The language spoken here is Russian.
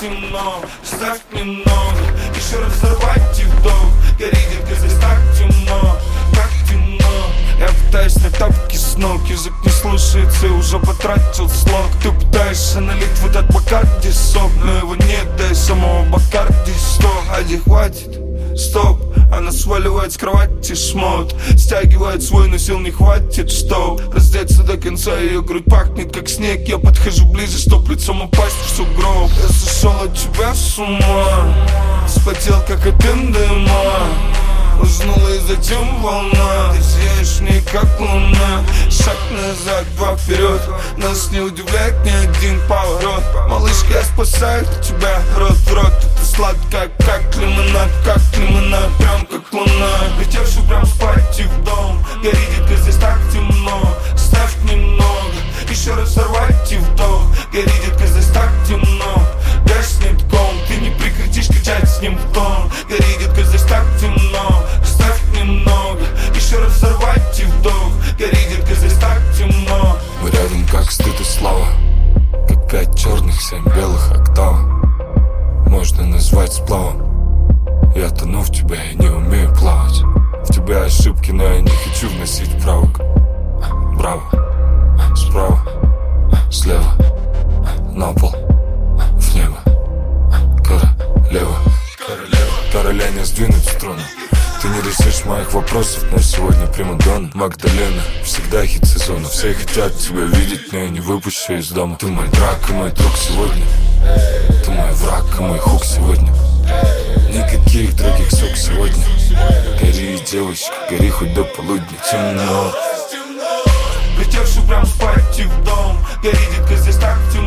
темно, ставь немного, еще раз взорвать и вдох. Гори, детка, здесь так темно, так темно. Я пытаюсь снять тапки с ног, язык не слушается и уже потратил слог. Ты пытаешься налить в этот Бакарди сок, но его нет, да и самого Бакарди сток. Ади, хватит, стоп. Она сваливает с кровати шмот, стягивает свой, но сил не хватит, чтоб раздеться до конца. Ее грудь пахнет как снег. Я подхожу ближе, чтоб лицом упасть в сугроб. Я сошел от тебя с ума, вспотел как от дыма. Уснула и затем волна, ты сияешь в ней как луна. Шаг назад, два вперед, нас не удивляет ни один поворот. Малышка, я спасаю тебя, рот в рот. Это сладко, как лимонад, прям как луна. Летевший прям спать и в дом. Гори, детка, здесь так темно, ставь немного, еще раз взорвать и вдох. Гори, детка, здесь так темно, гаснет ком. Ты не прекратишь кричать с ним в тон. Гори, детка, здесь так темно, ставь немного, еще раз взорвать и вдох. Гори, детка, здесь так темно. Мы рядом как стыд и слава, как 5 черных, 7 белых октав. Можно назвать сплавом. Я тону в тебя, я не умею плавать. В тебя ошибки, но я не хочу вносить правок. Браво, справа, слева, на пол, в небо. Королева, короля не сдвинуть струну. Ты не решишь моих вопросов, но сегодня примадонна. Магдалена, всегда хит сезона. Все хотят тебя видеть, но я не выпущу из дома. Ты мой драк и мой друг сегодня. Ты мой враг и мой хук сегодня. Никаких других сук сегодня. Гори, девочка, гори хоть до полудня. Темно, летевший прям спать и в дом. Гори, детка, здесь так темно.